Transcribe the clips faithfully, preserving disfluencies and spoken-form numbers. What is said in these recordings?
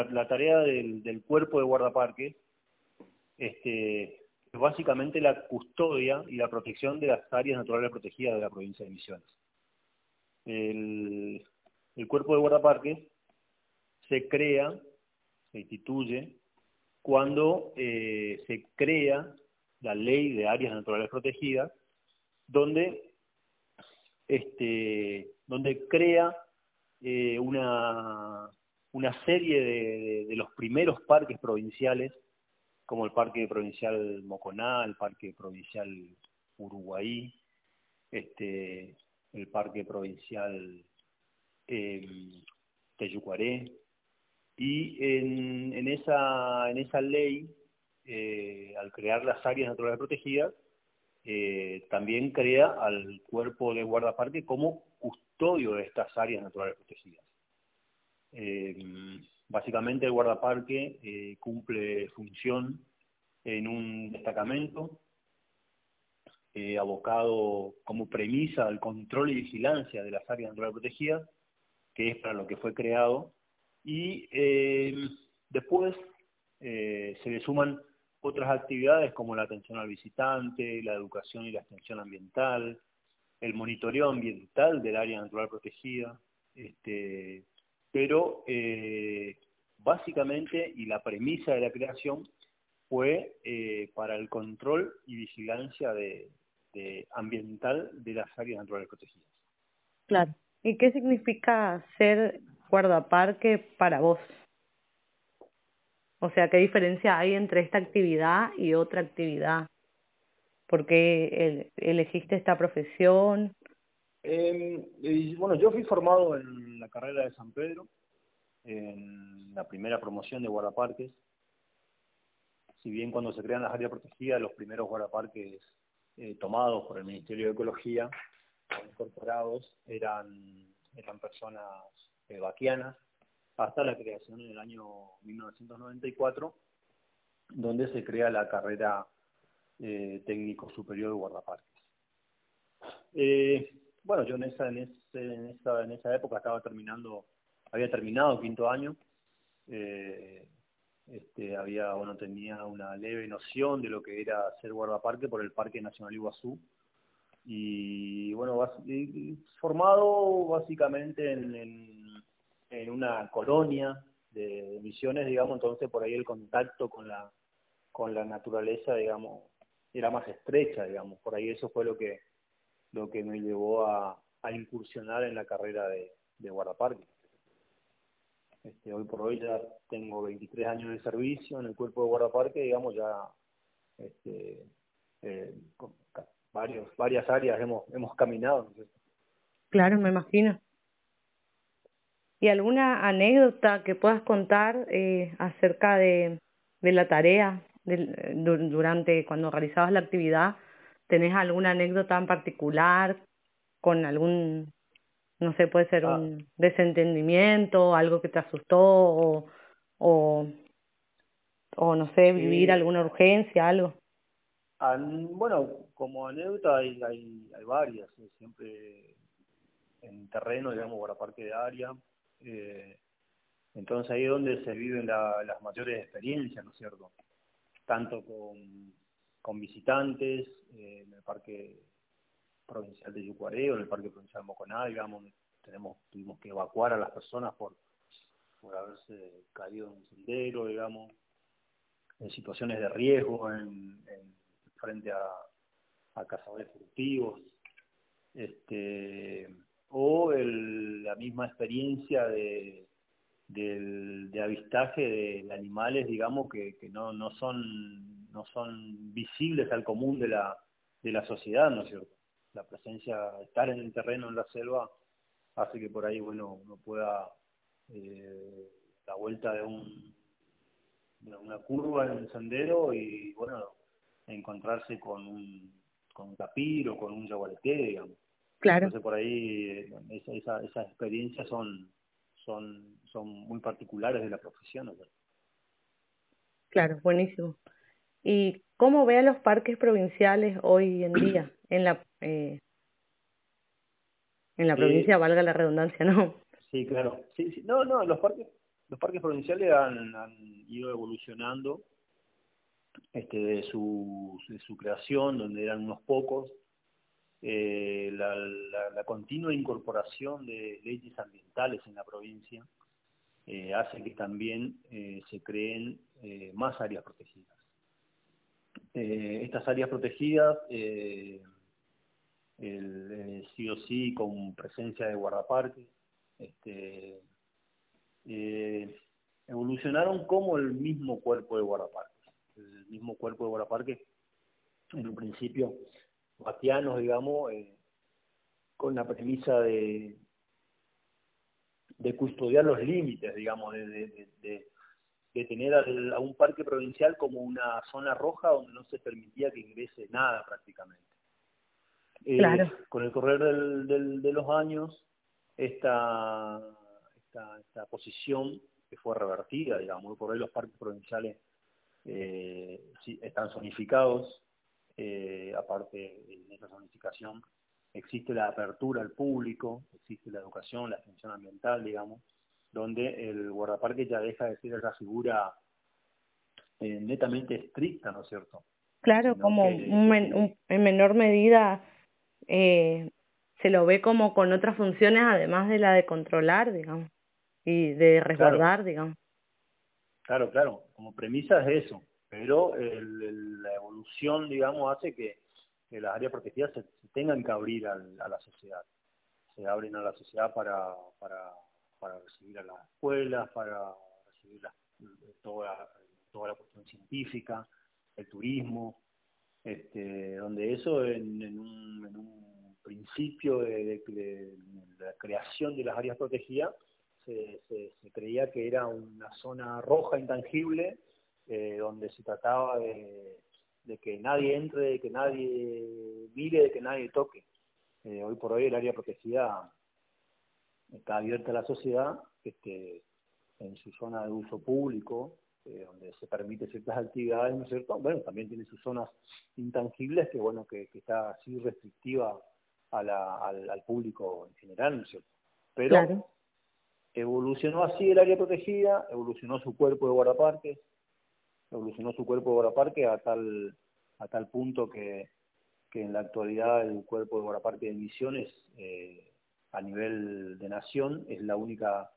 La tarea del, del cuerpo de guardaparques este, es básicamente la custodia y la protección de las áreas naturales protegidas de la provincia de Misiones. El, el cuerpo de guardaparques se crea, se instituye, cuando eh, se crea la ley de áreas naturales protegidas, donde, este, donde crea eh, una, una serie de, de, de los primeros parques provinciales, como el Parque Provincial Moconá, el Parque Provincial Uruguay, este, el Parque Provincial eh, Teyucuaré, y en, en, esa, en esa ley, eh, al crear las áreas naturales protegidas, eh, también crea al cuerpo de guardaparque como custodio de estas áreas naturales protegidas. Eh, básicamente el guardaparque eh, cumple función en un destacamento eh, abocado como premisa al control y vigilancia de las áreas naturales protegidas, que es para lo que fue creado, y eh, después eh, se le suman otras actividades como la atención al visitante, la educación y la extensión ambiental, el monitoreo ambiental del área natural protegida, este, pero eh, básicamente, y la premisa de la creación fue eh, para el control y vigilancia de, de ambiental de las áreas naturales protegidas. Claro. ¿Y qué significa ser guardaparque para vos? O sea, ¿qué diferencia hay entre esta actividad y otra actividad? ¿Por qué el- elegiste esta profesión? Eh, y, bueno, yo fui formado en la carrera de San Pedro, en la primera promoción de guardaparques. Si bien cuando se crean las áreas protegidas, los primeros guardaparques eh, tomados por el Ministerio de Ecología, incorporados, eran, eran personas eh, vaquianas, hasta la creación en el año mil novecientos noventa y cuatro, donde se crea la carrera eh, técnico superior de guardaparques. Eh, bueno, yo en esa, en, ese, en, esa, en esa época estaba terminando, había terminado quinto año, eh, este, había, bueno, tenía una leve noción de lo que era ser guardaparque por el Parque Nacional Iguazú, y bueno, bas y formado básicamente en, en, en una colonia de, de Misiones, digamos, entonces por ahí el contacto con la, con la naturaleza, digamos, era más estrecha, digamos, por ahí eso fue lo que lo que me llevó a, a incursionar en la carrera de, de guardaparque. Este, hoy por hoy ya tengo veintitrés años de servicio en el cuerpo de guardaparque, digamos, ya este, eh, con varios, varias áreas hemos, hemos caminado, ¿no es cierto? Claro, me imagino. ¿Y alguna anécdota que puedas contar eh, acerca de, de la tarea del, du- durante cuando realizabas la actividad? ¿Tenés alguna anécdota en particular con algún, no sé, puede ser Ah, un desentendimiento, algo que te asustó o, o, o no sé, vivir eh, alguna urgencia, algo? an, bueno, como anécdota hay, hay, hay varias, eh, siempre en terreno, digamos, guardaparque de área, eh, entonces ahí es donde se viven la, las mayores experiencias, ¿no es cierto? Tanto con, con visitantes, eh, en el Parque Provincial de Yucuaré o en el Parque Provincial Moconá, digamos, tenemos, tuvimos que evacuar a las personas por, por haberse caído en un sendero, digamos, en situaciones de riesgo, en, en frente a, a cazadores furtivos, este, o el, la misma experiencia de, del, de avistaje de animales, digamos, que, que no, no, son, no son visibles al común de la, de la sociedad, ¿no es cierto? La presencia, estar en el terreno, en la selva, hace que por ahí, bueno, uno pueda, eh, la vuelta de, un, de una curva en el sendero y, bueno, encontrarse con un, con un tapir o con un yaguareté, digamos. Claro, Entonces por ahí eh, esa, esa, esas experiencias son, son, son muy particulares de la profesión, ¿no? claro, buenísimo. ¿Y cómo ve a los parques provinciales hoy en día en la, eh, en la provincia, Eh, valga la redundancia, ¿no? sí, claro. Sí, sí. No, no, los parques. los parques provinciales han, han ido evolucionando este, de, su, de su creación, donde eran unos pocos, eh, la, la, la continua incorporación de leyes ambientales en la provincia eh, hace que también eh, se creen eh, más áreas protegidas. Eh, estas áreas protegidas, eh, el, eh, sí o sí con presencia de guardaparques, este, eh, evolucionaron como el mismo cuerpo de guardaparques. El mismo cuerpo de guardaparques, en un principio, batianos, digamos, eh, con la premisa de, de custodiar los límites, digamos, de, de, de, de tener al, a un parque provincial como una zona roja donde no se permitía que ingrese nada prácticamente. Eh, Claro. con el correr del, del, de los años, esta, esta, esta posición que fue revertida, digamos, por ahí los parques provinciales eh, sí, están zonificados, eh, aparte de esa zonificación existe la apertura al público, existe la educación, la extensión ambiental, digamos, donde el guardaparque ya deja de ser esa figura eh, netamente estricta, ¿no es cierto? Claro, Sino como que, un, que men- un- en menor medida eh, se lo ve como con otras funciones además de la de controlar, digamos, y de claro, resguardar, digamos. claro, claro, como premisa es eso, pero el, el, la evolución, digamos, hace que, que las áreas protegidas se, se tengan que abrir al, a la sociedad. Se abren a la sociedad para, para, para recibir a las escuelas, para recibir la, toda, toda la cuestión científica, el turismo, este, donde eso en, en, un, en un principio de, de, de la creación de las áreas protegidas se, se, se creía que era una zona roja intangible, eh, donde se trataba de, de que nadie entre, de que nadie mire, de que nadie toque. Eh, hoy por hoy el área protegida está abierta a la sociedad, este, en su zona de uso público, eh, donde se permite ciertas actividades, ¿no es cierto? Bueno, también tiene sus zonas intangibles, que bueno, que, que está así restrictiva a la, al, al público en general, ¿no es cierto? Pero Claro. evolucionó así el área protegida, evolucionó su cuerpo de guardaparques, evolucionó su cuerpo de guardaparques a tal, a tal punto que, que en la actualidad el cuerpo de guardaparques de Misiones, eh, a nivel de nación, es la única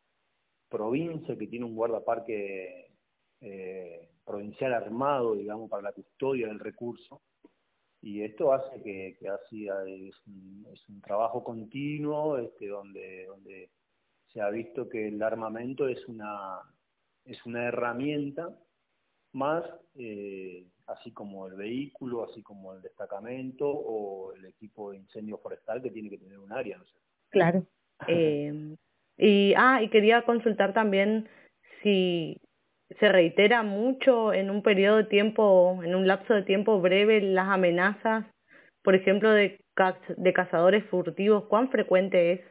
provincia que tiene un guardaparque eh, provincial armado, digamos, para la custodia del recurso, y esto hace que, que así es un, es un trabajo continuo, este, donde, donde se ha visto que el armamento es una, es una herramienta más, eh, así como el vehículo, así como el destacamento o el equipo de incendio forestal que tiene que tener un área, no sé. Claro. Eh, y, ah, y quería consultar también si se reitera mucho en un periodo de tiempo, en un lapso de tiempo breve, las amenazas, por ejemplo, de, caz- de cazadores furtivos. ¿Cuán frecuente es?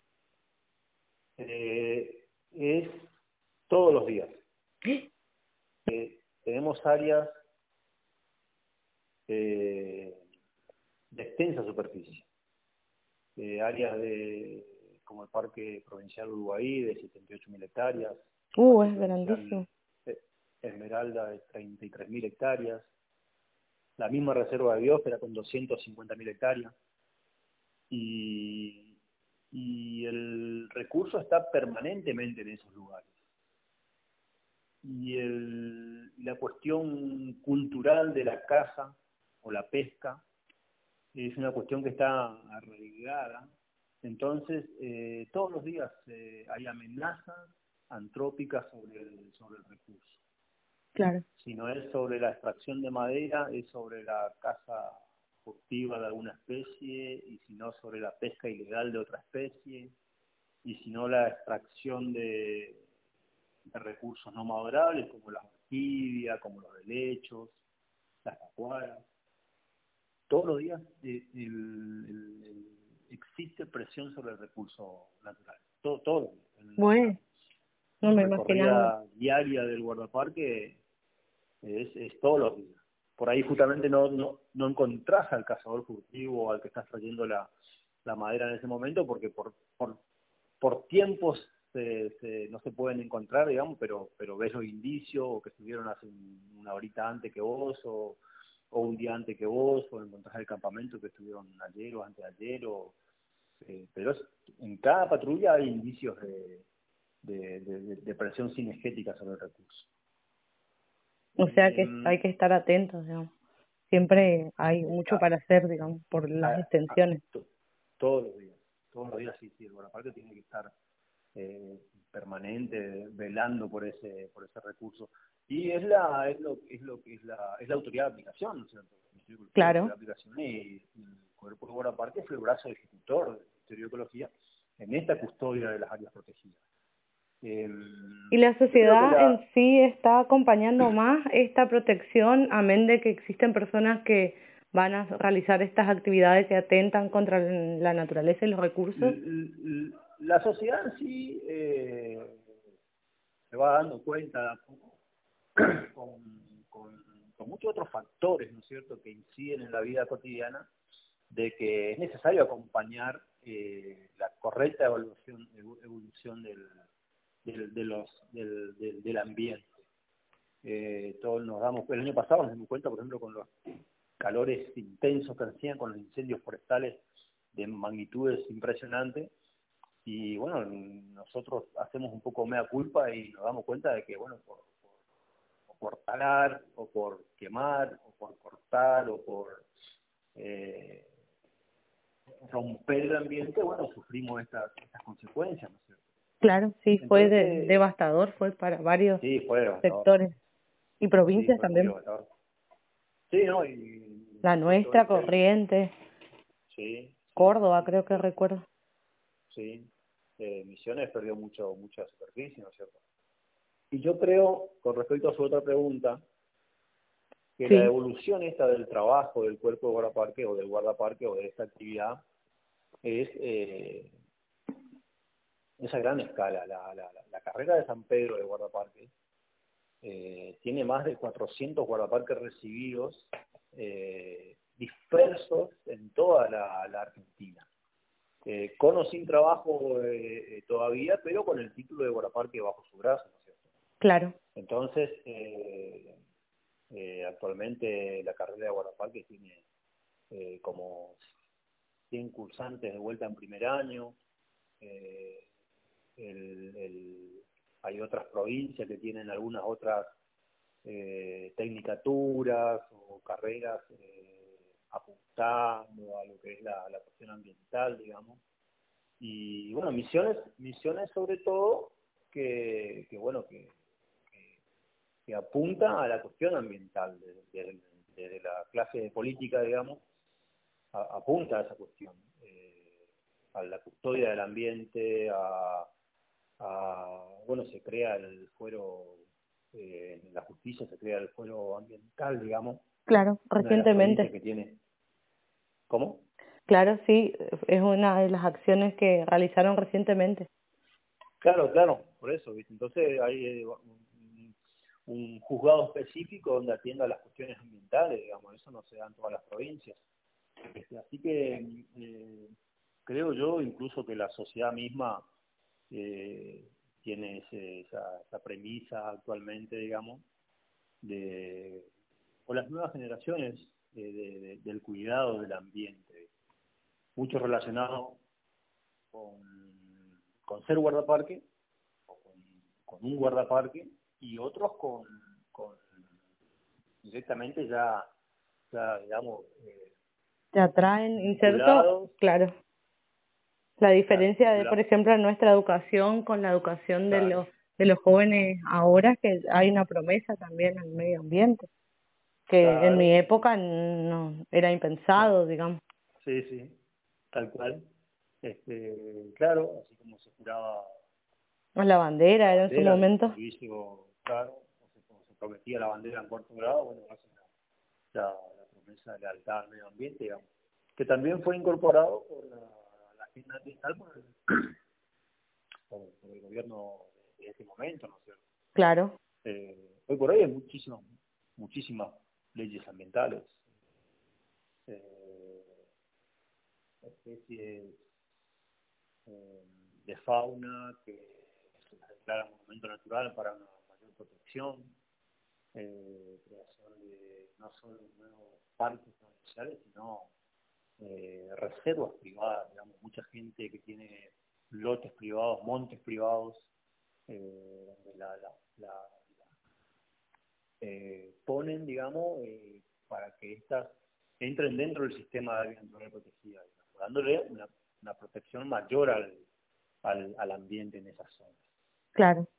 Eh, es todos los días. Eh, tenemos áreas eh, de extensa superficie, eh, áreas de como el Parque Provincial Uruguay de setenta y ocho mil hectáreas, el Uh, Parque es grandísimo. Provincial eh, Esmeralda de treinta y tres mil hectáreas, la misma Reserva de Biosfera con doscientas cincuenta mil hectáreas, y, y el recurso está permanentemente en esos lugares. Y, el, y la cuestión cultural de la caza o la pesca es una cuestión que está arraigada. Entonces, eh, todos los días eh, hay amenazas antrópicas sobre el, sobre el recurso. Claro. Si no es sobre la extracción de madera, es sobre la caza furtiva de alguna especie, y si no sobre la pesca ilegal de otra especie, y si no la extracción de, de recursos no maderables como la orquídea, como los helechos, las tacuaras. Todos los días eh, el, el, el, existe presión sobre el recurso natural. Todo, todo. Una, Bueno, no una me imaginaba. recorrida diaria del guardaparque es, es todos los días. Por ahí justamente no, no, no encontrás al cazador furtivo o al que estás trayendo la, la madera en ese momento, porque por, por, por tiempos se, se, no se pueden encontrar, digamos, pero, pero ves los indicios, o que estuvieron hace una horita antes que vos, o, o un día antes que vos, o encontrás el campamento que estuvieron ayer o antes de ayer, o, eh, pero es, en cada patrulla hay indicios de, de, de, de presión cinegética sobre el recurso. O sea que Eh, hay que estar atentos, digamos. Siempre hay mucho para hacer, digamos, por a, las a, extensiones. to, todos los días, todos los días sí, sí, el guardaparque tiene que estar eh, permanente, velando por ese por ese recurso. Y es la es lo es lo que es la es la autoridad de aplicación, ¿no es cierto? El Ministerio de Cultura, la autoridad Claro. de aplicación, y el cuerpo de guardaparque fue el brazo ejecutor del Ministerio de Ecología en esta custodia de las áreas protegidas. Eh, ¿Y la yo creo que sociedad en la sí está acompañando más esta protección, amén de que existen personas que van a realizar estas actividades que atentan contra la naturaleza y los recursos? la sociedad en sí eh, se va dando cuenta de a poco con, con, con muchos otros factores, ¿no es cierto?, que inciden en la vida cotidiana, de que es necesario acompañar eh, la correcta evolución, evolución del, del, de los, del, del, del ambiente. Eh, todos nos damos, el año pasado nos dimos cuenta, por ejemplo, con los calores intensos que hacían, con los incendios forestales de magnitudes impresionantes, y bueno, nosotros hacemos un poco mea culpa y nos damos cuenta de que, bueno, por, por, o por talar, o por quemar, o por cortar, o por eh, romper el ambiente, bueno, sufrimos estas, estas consecuencias, ¿no es cierto? Claro, sí, fue de- Entonces, devastador, fue para varios sí, fue devastador, sectores y sí, provincias fue muy también. devastador. Sí, ¿no? Y La esto nuestra, es el, Corrientes, sí, sí, sí, Córdoba, sí, creo que sí, recuerdo. sí. Eh, Misiones perdió mucho, mucha superficie, ¿no es cierto? Y yo creo, con respecto a su otra pregunta, que la Sí, evolución esta del trabajo del cuerpo de guardaparque, o del guardaparque, o de esta actividad, es eh, esa gran escala. La, la, la carrera de San Pedro de guardaparque eh, tiene más de cuatrocientos guardaparques recibidos, eh, dispersos en toda la, la Argentina. Eh, con o sin trabajo eh, todavía, pero con el título de guardaparque bajo su brazo, ¿no es cierto? claro. Entonces, eh, eh, actualmente la carrera de guardaparque tiene eh, como cien cursantes de vuelta en primer año. Eh, el, el, hay otras provincias que tienen algunas otras eh, tecnicaturas o carreras eh, apuntando a lo que es la, la cuestión ambiental, digamos. Y bueno, misiones, misiones sobre todo que, que bueno, que, que, que apunta a la cuestión ambiental, desde de, de, de la clase de política, digamos, a, apunta a esa cuestión, eh, a la custodia del ambiente, a, a bueno, se crea el fuero, eh, en la justicia se crea el fuero ambiental, digamos, Claro, una de las provincias recientemente. que tiene. ¿Cómo? Claro, sí, es una de las acciones que realizaron recientemente. Claro, claro, por eso, ¿viste? Entonces hay eh, un, un juzgado específico donde atienda las cuestiones ambientales, digamos, eso no se da en todas las provincias. Este, así que eh, creo yo incluso que la sociedad misma eh, tiene ese, esa, esa premisa actualmente, digamos, de, o las nuevas generaciones eh, de, de, del cuidado del ambiente, mucho relacionado con, con ser guardaparque, o con, con un guardaparque, y otros con, con directamente ya, ya digamos, eh, Te atraen, inserto, vinculados, claro. La claro, diferencia de, por vinculados, ejemplo, nuestra educación con la educación de claro, los de los jóvenes ahora, que hay una promesa también al medio ambiente, que en mi claro, época no era no, impensado, digamos. sí, sí, tal cual. Este, claro, así como se juraba La bandera la era en su bandera en el momento. servicio, claro, o se, o se prometía la bandera en cuarto grado, bueno, hace la, la, la promesa de lealtad al medio ambiente, digamos, que también fue incorporado por la, la agenda ambiental por el, por, por el gobierno de, de ese momento, ¿no es cierto? Claro. Eh, hoy por hoy hay muchísimas, muchísimas leyes ambientales, eh, especies eh, de fauna que declaran monumento natural para una mayor protección, eh, creación de no solo nuevos parques provinciales, sino eh, reservas privadas, digamos, mucha gente que tiene lotes privados, montes privados, eh, donde la, la, la, la eh, ponen, digamos, eh, para que estas entren dentro del sistema de área natural protegida, digamos, dándole una, una protección mayor al, al, al ambiente en esas zonas. Claro.